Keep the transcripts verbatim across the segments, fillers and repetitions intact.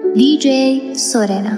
دی جی سورنا.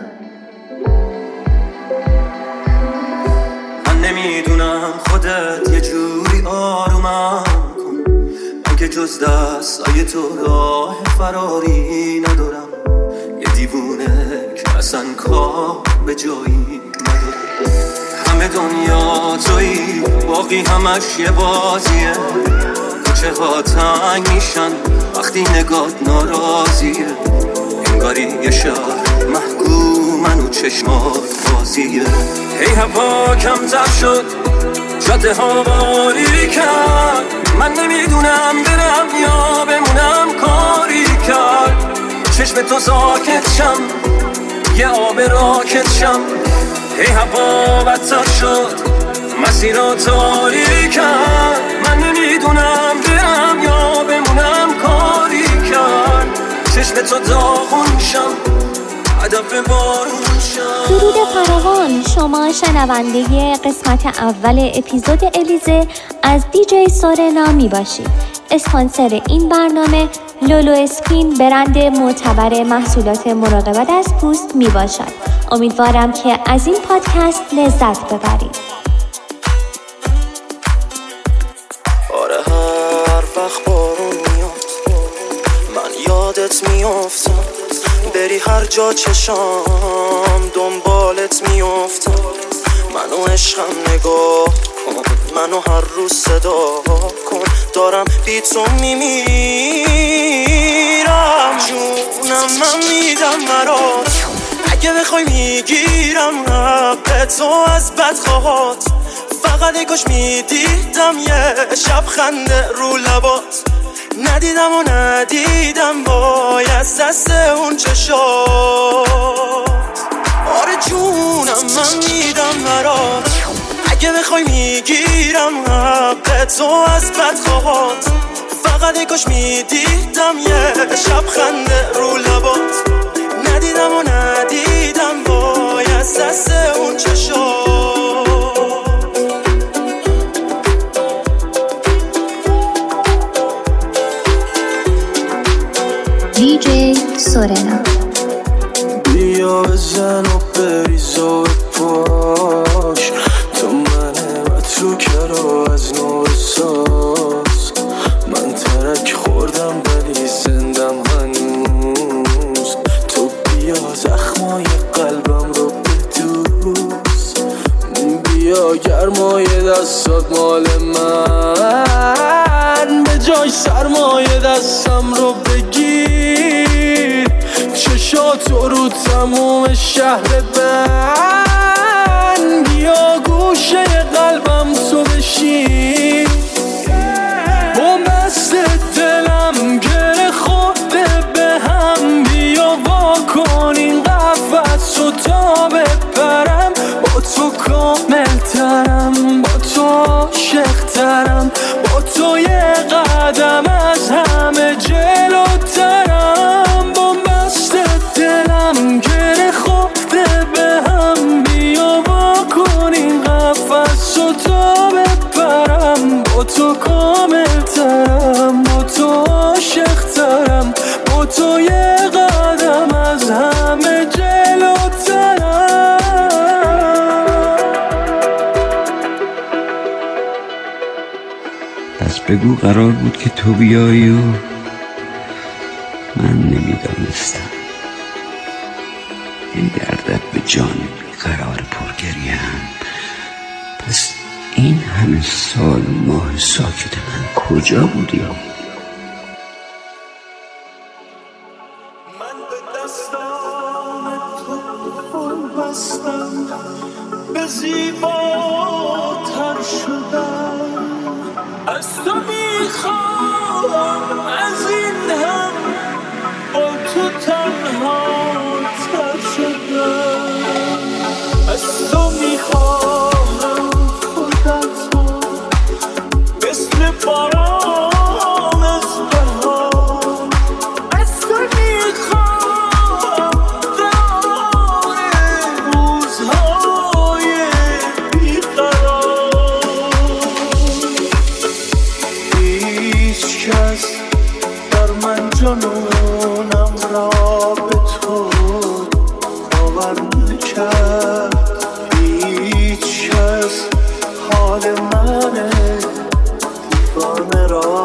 من نمیدونم خودت یه جوری آرومم کن، من که جز دستای تو راه فراری ندارم، یه دیوونه که اصلا کار به جایی ندارم. همه دنیا تویی، باقی همش یه بازیه، کوچه ها تنگ میشن وقتی نگات ناراضیه، انگاری یه شهر محکومن و چشمات بازیه. هی هوا کمتر شد، جاده ها باری کرد، من نمیدونم برم یا بمونم کاری کرد. چشم تو ساکت شم، یه آب راکت شم. هی هوا بدتر شد، مسیرها تاری کرد، من نمیدونم برم یا بمونم کاری کرد. چشم تو داغون شم، هدف بارون شم. درود فراوان، شما شنونده قسمت اول اپیزود الیزه از دی جی سورنا می باشید. اسپانسر این برنامه لولو اسکین، برند معتبر محصولات مراقبت از پوست می باشد. امیدوارم که از این پادکست لذت ببرید. آره هر وقت بارون میاد من یادت میافتم، بری هر جا چشام دنبالت میافتم. منو عشقم نگاه کن، منو هر روز صدا کن، دارم بی تو میمیرم. جونم من میدم برات، اگه بخوای میگیرم حق تو از بدخواهات. فقط یکاش میدیدم یه شب خنده رو لبات، ندیدم و ندیدم بای از دست اون چشات. آره جونم من میدم برات، اگه بخوای میگیرم حق تو از بدخواهات. فقط یکاش میدیدم یه شب خنده رو لبات، ندیدم و ندیدم وای از دست اون چشات. دی جی سورنا. بیا بزن و بریز و پاش، تو منه و تو کرو از نور ساز. من ترک خوردم ولی زندم هنوز، تو بیا زخمای قلبم رو بدوز. بیا گرمای دستات مال من، به جای سرمای دستم رو بگیر. چشاتو رو تموم شهر بند، بیا گوشه قلبم تو بشین. با مست دلم گره خورده به هم، بیا وا کن این قفس رو تا بپرم. با تو کامل ترم، با تو عاشق ترم، با تو یه قدم از همه جلوترم. با مست دلم گره خورده به هم، بیا وا کن این قفس رو تا بپرم. با تو کامل ترم، با تو عاشق ترم، با تو یه قدم از همه جلوترم. پس بگو قرار بود که تو بیایی و من نمیدانستم. این دردت به جان بیقرار پرگریم. پس این همه سال ماه ساکت من کجا بودی؟ من به دستان تو خون بستم، به زیباتر شدم. از تو میخوام از این هم با تو تنها تر شدم. از تو میخوام خودت رو مثل باران از بهار. از تو میخوام دران روزهای بیقرار. هیچ کس در من جنونم را به تو کرد هیچ کس حال من دیوانه را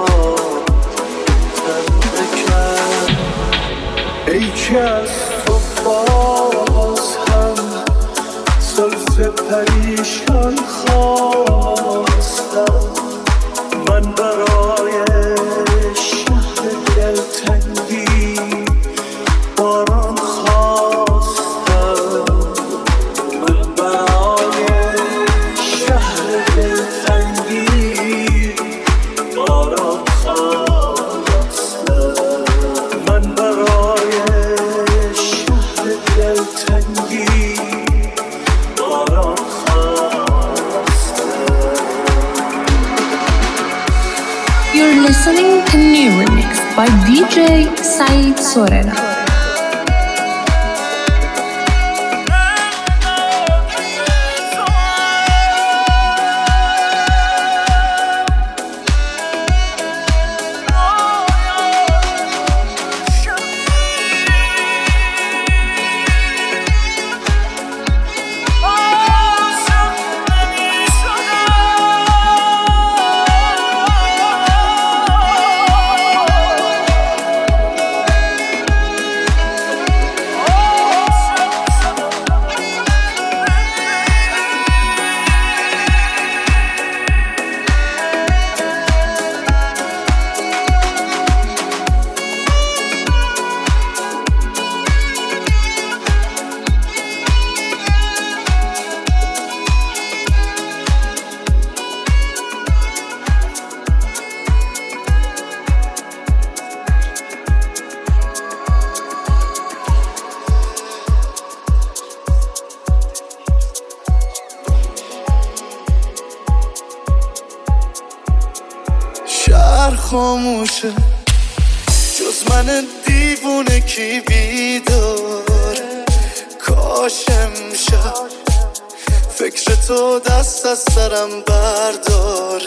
زنده کرد. ای که از تو باز هم زلف پریشان خواستم، من برای شهر دلتنگی باران خواستم، من برای شهر دلتنگی باران خواستم، من برای شهر دلتنگی باران خواستم. You're listening to New Remix by D J Said Sorena. خاموشه جز من دیوونه کی بیداره، کاش امشب فکر تو دست از سرم برداره.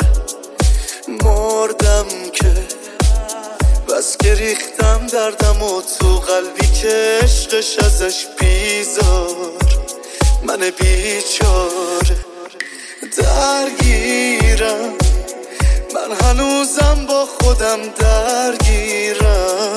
مردم که بس که ریختم دردم و تو قلبی که عشقش ازش بیزار، من بیچاره درگیرم، من هنوزم با خودم درگیرم،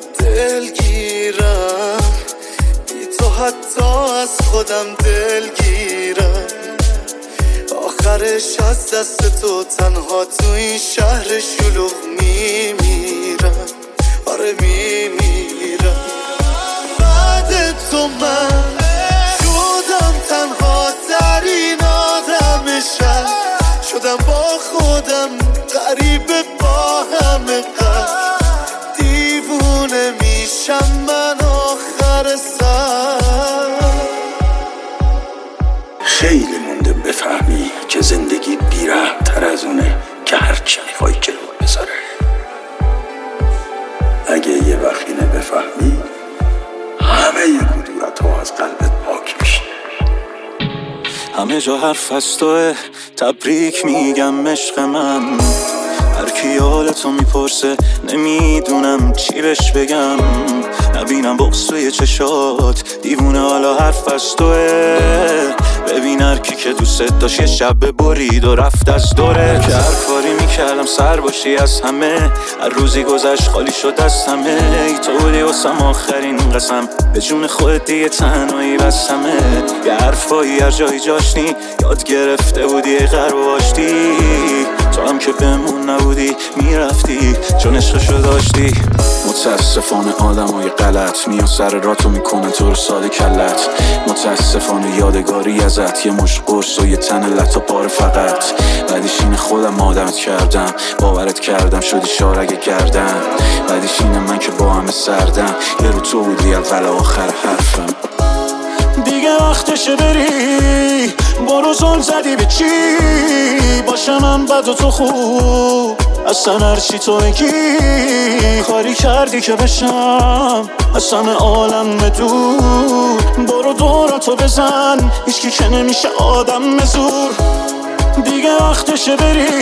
دلگیرم بی تو حتی از خودم دلگیرم. آخرش از دست تو تنها تو این شهر شلوغ میمیرم، آره میمیرم. بعد تو من شدم تنها در این آدم شهر، شدم با خودم غریبه با همه قدر، دیوونه میشم من آخر سر. خیلی مونده بفهمی که زندگی بی‌رحم تر از اونه که هرچی میخوای جلو بذاره. اگه یه وقت اینه بفهمی همه ی کدورت ها از قلبت پاک میشه. همه جا حرف از توه، تبریک میگم عشق من. هر کی حالتو میپرسه نمیدونم چی بهش بگم، نبینم بغض توی چشات دیوونه حالا حرف از توه. ببین هر کی که دوست داشت یه شب برید و رفت از دوره، که هر کاری میکردم سر باشی از همه، هر روزی گذشت خالی شد از همه. ای تو بودی واسم آخرین قسم، به جون خودت دیگه تنهایی بستمه. یه حرفایی هر جایی جاشتی یاد گرفته بودی غرب و آشتی، تو هم که بمون نبودی میرفتی چون عشقشو داشتی. متاسفانه آدم های غلط میان سر راتو میکنن تو رو ساده کلت، متاسفانه یادگاری ازت یه مش قرص و یه تن لطا پاره فقط. بعدش اینه خودم آدمت کردم، باورت کردم شدی شارگ گردن. بعدش اینه من که با همه سردم، یه رو تو بودی اول آخر حرفم. دیگه وقتشه بری، برو زل زدی به چی؟ باشه من بد و تو خوب، اصلا هرچی تو بگی کاری کردی که بشم اصلا عالم دور. برو دوراتو بزن، هیچکی که نمیشه آدم مزور. دیگه وقتشه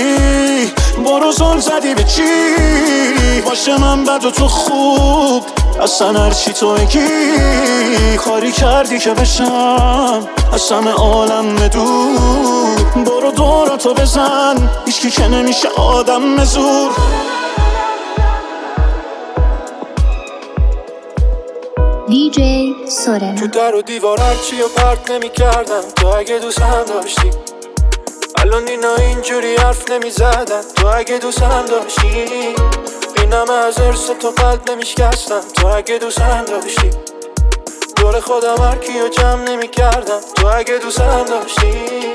بری، برو زل زدی به چی؟ باشه من بد و تو خوب، اصلا هرچی تو میگی کاری کردی که بشم از همه عالم دور. برو دوراتو بزن، هیچکی که نمیشه آدم زور. دی جی سورنا. تو در و دیوار هرچی و پرت نمی کردم تو اگه دوست هم داشتی. الان اینا اینجوری حرف نمی زدن تو اگه دوست هم داشتی. اینم از ارس تو قلب نمی شکستم تو اگه دوست هم داشتی. دور خودم هرکی رو جمع نمی کردم تو اگه دوست هم داشتی.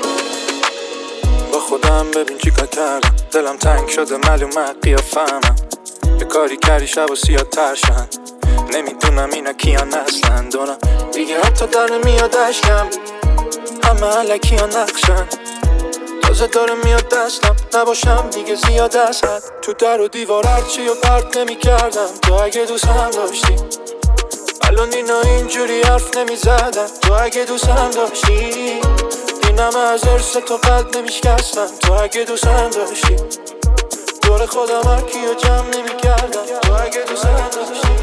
با خودم ببین چی کار کردم، دلم تنگ شده معلومه قیافه‌مم. یه کاری کردی شب و سیاه تر شن، نمیدونم اینا کیان اصلا دونم دیگه حتی در نمیاد اشکم. همه علکیان نقشن تازه داره میاد دستم، نباشم دیگه زیاد از حد. تو در و دیوار هرچی و پرت نمی کردم تو اگه دوست هم داشتی. الان اینا اینجوری حرف نمی زدن تو اگه دوست هم داشتی. اینم از ارس تو قلب نمی شکستم تو اگه دوست هم داشتی. دور خودم هرکی رو جمع نمی کردم تو اگه دوست هم داشتی.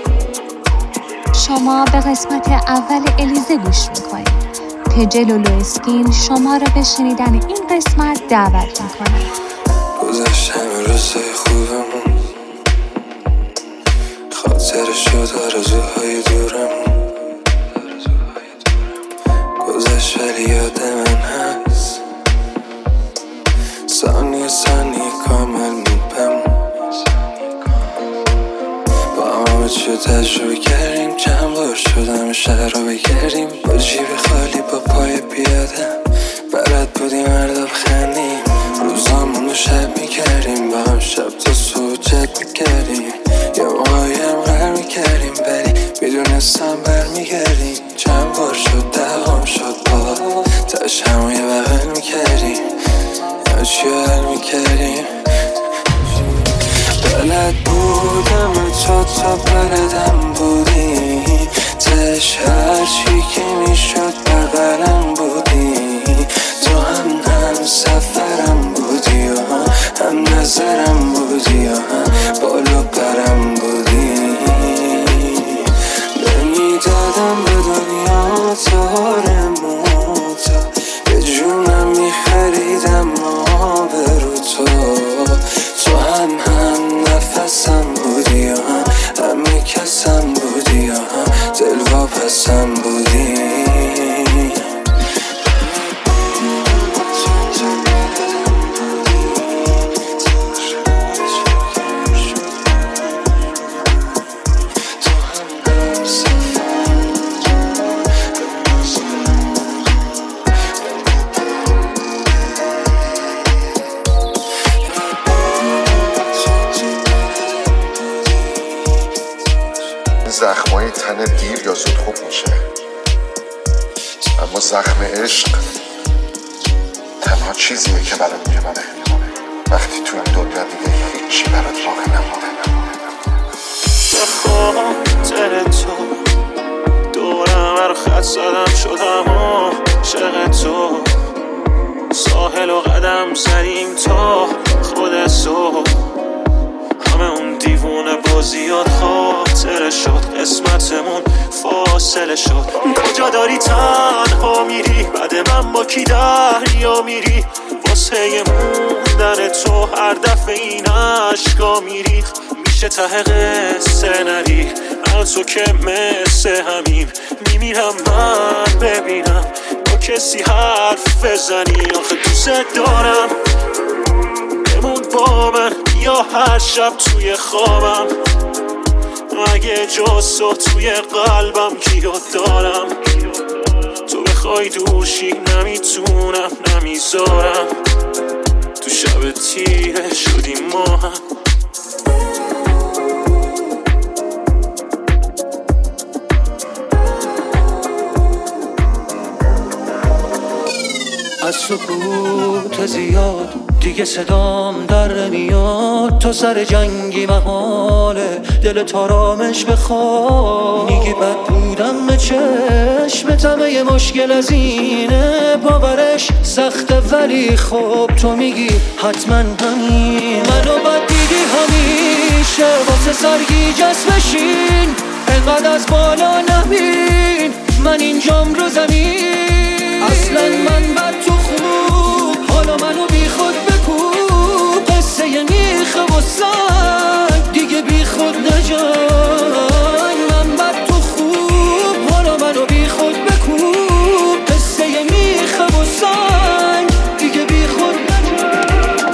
شما به قسمت اول الیزه گوش میکنید. پج لولو اسکین شما را به شنیدن این قسمت دعوت میکنه. گذشت همه روزای خوبمون، خاطر شد آرزوهای دورمون. گذشت ولی یاد من هست، ثانیه ثانیه کامل میپم. با همه چی تجربه کردیم، چند بار شدم شهر رو بگردیم. با جیب خالی با پای پیاده بلد بودیم هر دو بخندیم. روزامون رو شب میکردیم، با هم شب تا صبح جد میکردیم. یه موقعی هم غر میکردیم ولی میدونستم برمیگردیم. چند بار شد دوام شد با تاش همو یه بغل میکردیم، یا چی حل میکردیم. بلد بودم تو تا بلدم بودی، تش هرچی که میشد بغلم بودی. تو هم هم سفرم بودی و هم نظرم بودی و هم بالو پرم بودی. نمیدادم به دنیا تارمون، تا به جونم میخریدم آبرو تو. تو هم هم نفسم بودی و هم همه کسم بودی و هم دل واپسم بودی. زخمای تن دیر یا زود خوب میشه، اما زخم عشق تنها چیزیه که برات میمونه وقتی تو این دنیا دیگه هیچی برات باقی نمونه. به خاطر تو دورم هر خط زدم شدم عاشق تو. ساحل و قدم زدیم تا خود صبح، همه اون دیوونه بازیات خاطره شد. قسمتمون فاصله شد. کجا داری تنها میری بعد من با کی دریا میری؟ واسه موندن تو هر دفعه این عشقا میریخ. میشه ته قصه نری از تو که مثل همین میمیرم من ببینم با کسی حرف بزنی. آخه دوست دارم بمون با من یا هر شب توی خوابم. اگه جز تو توی قلبم کیو دارم؟ تو بخوای دوشی نمیتونم نمیذارم. تو شب تیره شدیم ما هم. از سکوت زیاد دیگه صدام در نمیاد. تو سر جنگی محاله دل تارامش بخواد. میگی بد بودم به چشم تمه مشکل از اینه. باورش سخته ولی خب تو میگی حتما همین. منو بد دیدی همیشه واسه سرگیجه بشین. من اینجام رو زمین. اصلا من بر تو خوب، حالا منو بی خود بکوب. قصه یه میخه و سنگ دیگه بی خود نجای. من بر تو خوب، حالا منو بی خود بکوب. قصه یه میخه و سنگ دیگه بی خود نجای.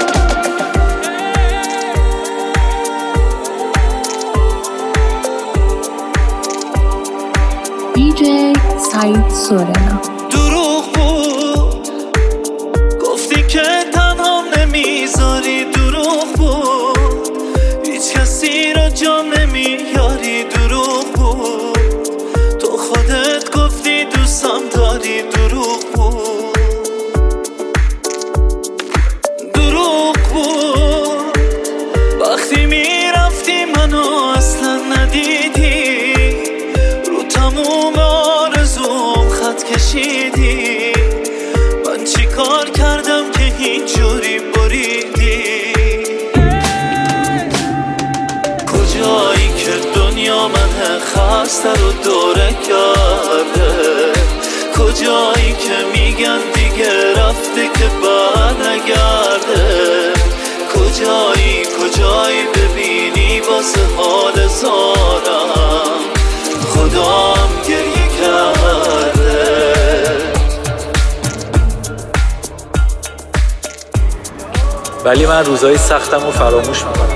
دی جی سعید سورنا. دروغ بود گفتی که تنها نمیذاری، دروغ بود هیچ کسی را جا نمیاری، دروغ بود تو خودت گفتی دوستم داری، دروغ بود دروغ بود وقتی میرفتی منو اصلا ندیدی، رو تموم آرزوم خط کشیدی. من چی کار کردم که اینجوری بریدی؟ کجایی که دنیا من خسته رو دوره کرده؟ کجایی که میگن دیگه رفته که بر نگرده؟ کجایی کجایی ببینی واسه حال زارم خدام گریه کرده. ولی من روزهای سختم رو فراموش میکنم،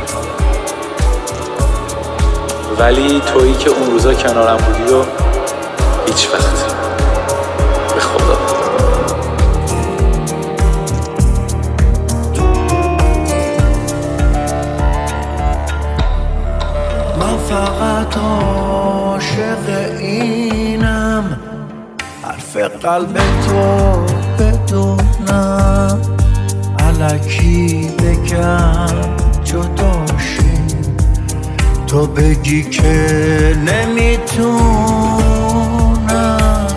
ولی تویی که اون روزا کنارم بودی و هیچ وقت به خدا. من فقط عاشق اینم، حرف قلب تو بدونم، الکی بگم جداشیم تو بگی که نمیتونم.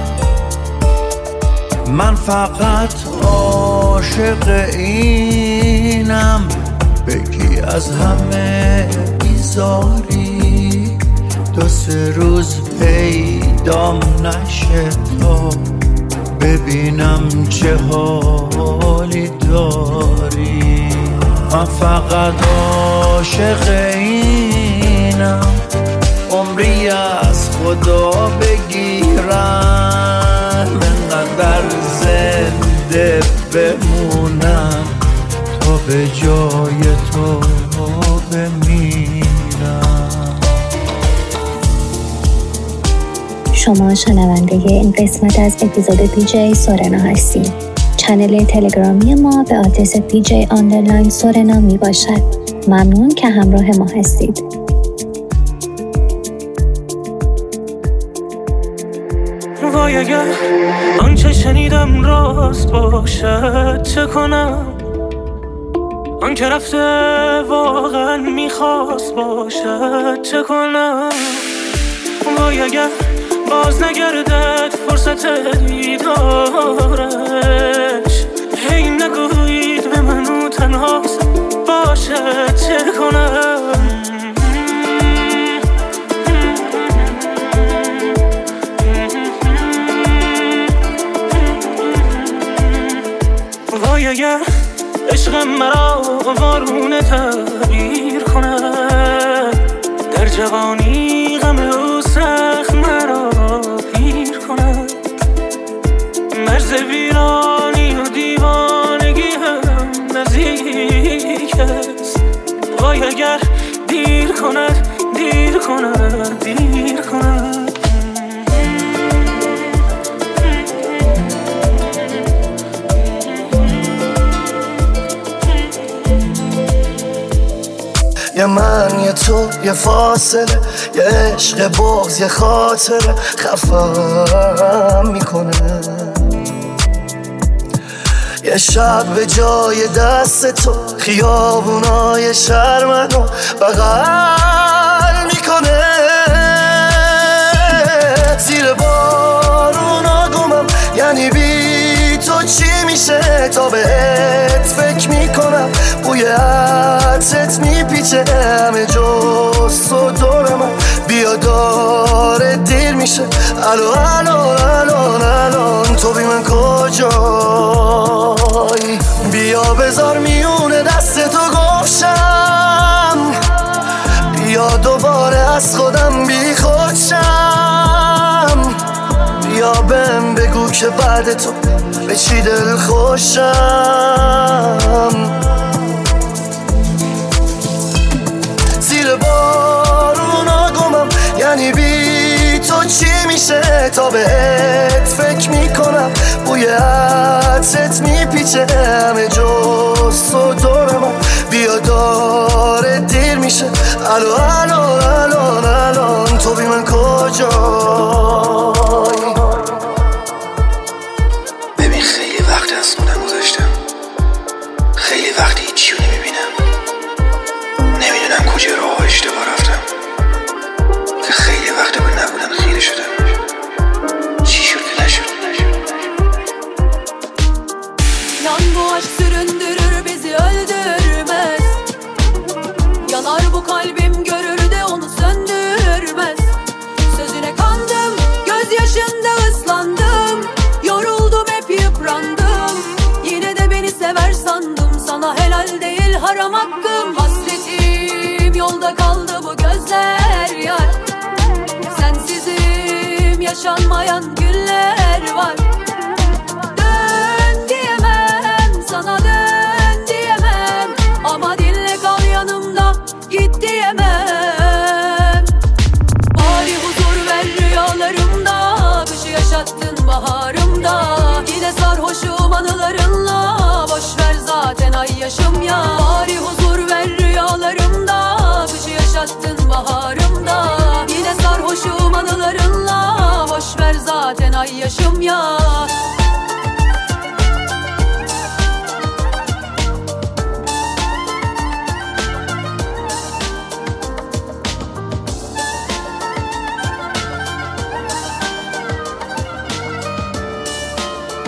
من فقط عاشق اینم، بگی از همه بیزاری، دو سه روز پیدام نشه تا ببینم چه حالی داری. من فقط عاشق اینم، عمری از خدا بگیرم، انقدر زنده بمونم تا به جای تو بمیرم. شما شنونده این قسمت از اپیزود دی جی سورنا هستید. چنل تلگرامی ما به آدرس دی جی آندرلاین سورنا می باشد. ممنون که همراه ما هستید. وای اگر آنچه شنیدم راست باشد چه کنم؟ آن که رفته واقعا میخواست باشد چه کنم؟ وای اگر باز نگردد فرصت دیدارش، هی نگویید به منو تنها باشد چه کنم؟ وای اگر عشق مرا وارونه تعبیر کند، در جوانی غم او سخت مرا پیر کند. مرز ویرانی و دیوانگی هم نزدیک است. وای اگر دیر کند دیر کند دیر کند. یه من یه تو یه فاصله، یه عشق بغض یه خاطره خفم میکنه. یه شب به جای دست تو خیابونای شهر منو بغل میکنه. زیر بارونا گمم، یعنی بی تو چی میشه؟ تا بهت فکر میکنم، بوی عطرت میپیچه همه جز تو دورم. بی بیا داره دیر میشه الو الو الان الان تو بی من کجایی بیا بذار میونه دست تو گفشم بیا دوباره از خودم بی خودشم بیا بهم بگو که بعد تو به چی دل خوشم زیر بارونا گمم یعنی بی تو چی میشه تا بهت فکر میکنم بوی عطرت میپیچه همه جز تو دور من بیا داره دیر میشه الو الو الان الان تو بی من کجایی ببین خیلی وقت از خودم گذاشتم خیلی وقتی هیچیو نمیبینم نمیدونم کجا راه اشتباه رفتم که خیلی وقت به نبودن خیره شدم çi şut ne şut Yan bu aşk süründürür bizi öldürmez Yanar bu kalbim görür de onu söndürmez Sözüne kandım gözyaşında ıslandım Yoruldum hep yıprandım Yine de beni sever sandım Sana helal değil haram hakkım Hasretim yolda kaldı bu gözler yar Sensizim yaşanmayan günler var Dön diyemem sana dön diyemem Ama dinle kal yanımda git diyemem Bari huzur ver rüyalarımda Kışı yaşattın baharımda Yine sarhoşum anılarınla Boş ver zaten ay yaşım ya Bari huzur ver rüyalarımda Kışı yaşattın baharımda Yine sarhoşum anılarınla Boş ver zaten ay yaşım ya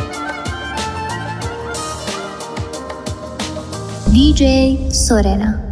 دی جی Sorena.